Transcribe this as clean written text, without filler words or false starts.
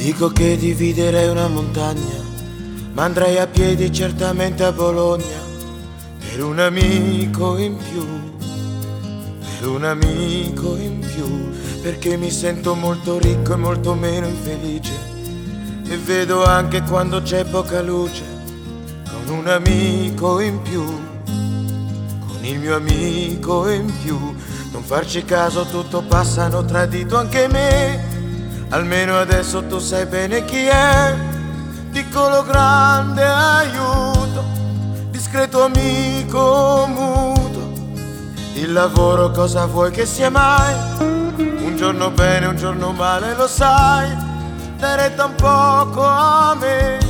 Dico che dividerei una montagna, ma andrei a piedi certamente a Bologna, per un amico in più, per un amico in più, perché mi sento molto ricco e molto meno infelice, e vedo anche quando c'è poca luce, con un amico in più, con il mio amico in più. Non farci caso, tutto passa, hanno tradito anche me, almeno adesso tu sai bene chi è, piccolo grande aiuto, discreto amico muto. Il lavoro cosa vuoi che sia mai? Un giorno bene, un giorno male, lo sai, dai retta un poco a me,